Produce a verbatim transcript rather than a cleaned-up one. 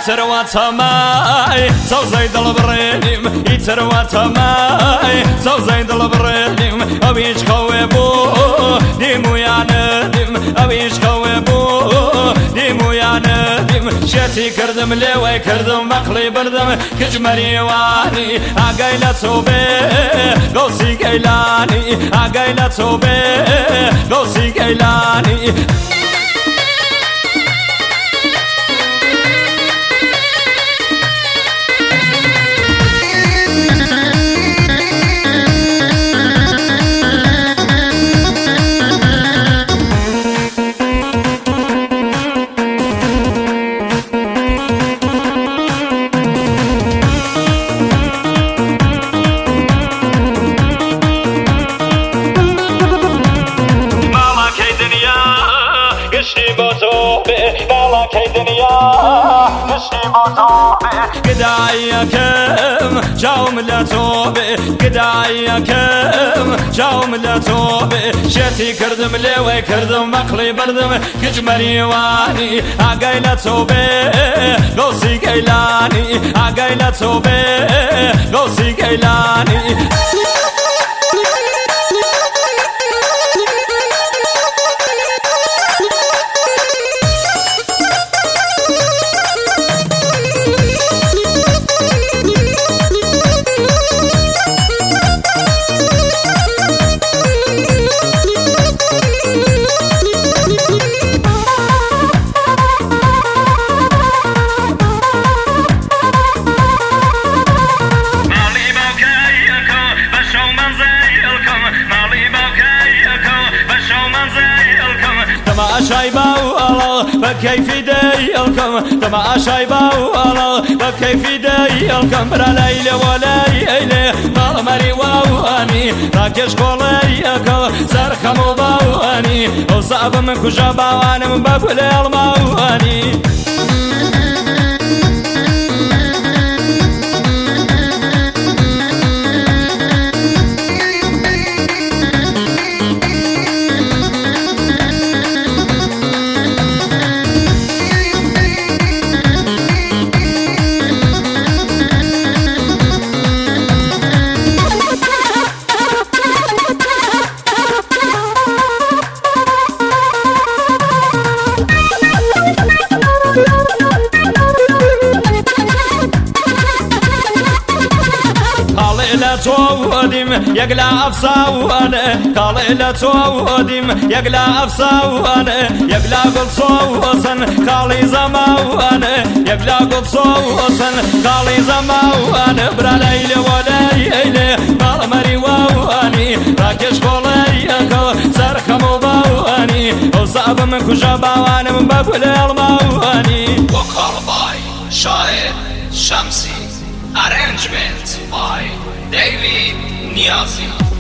يتروى ماي سو زيد البريم يتروى ماي سو زيد البريم أبيش خويبو ديمو يا ندم أبيش خويبو ديمو يا ندم شتي كردم لوي كردم مقلي بردم كجمري واني عقيلة صوبي غوصي قيلاني عقيلة صوبي غوصي قيلاني قدايكم جاوم لا توبي قدايكم جاوم لا توبي شتي كردم لوي كردم مقلي بردم كجمري واني عقيلة توبي غوصي قيلاني عقيلة توبي غوصي قيلاني فكيف ديالكم تماشاي باو فكيف ديالكم برا ليلة ولا ليلة مرمري واواني راكش قوليكم سرخم وباواني وصعب من كجا باواني من باب الماواني توادم يقلا أفساوانه قال توادم يقلا أفساوانه يقلا قل صوصن قال زماوانه يقلا قل صوصن قال زماوانه برا ليلة ولا ليلة مرمري واواني راكش قوليكو سرخم وباواني وصعب من كجا باواني من باب الماواني وقال باي شاعر شمسي arrangement by David Niazi.